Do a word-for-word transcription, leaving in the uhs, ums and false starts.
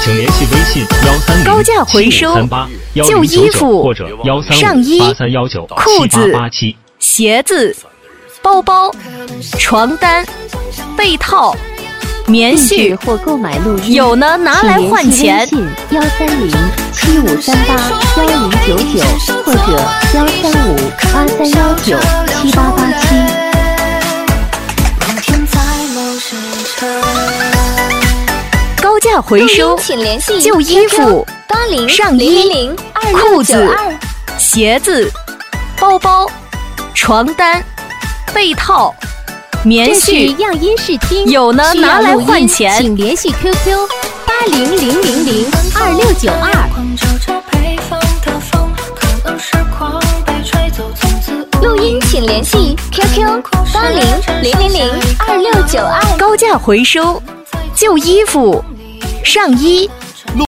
请联系微信幺三零高价回收三八幺旧零九九衣服或者幺三上衣五八三幺九七裤子八八七。 鞋子、包包、床单、被套、棉絮或购买录音有呢，拿来换钱。 幺三零七五三八幺零九九或者幺三五八三幺九七八八七。 高价回收请联系旧衣服、 八零上衣、裤子、鞋子、包包、床单、被套、棉絮样音视听有呢， 需要拿来录音换钱。 请联系 Q Q 八零零零零二六九二。 录音请联系 Q Q 八零零零零二六九二。 高价回收旧衣服、上衣、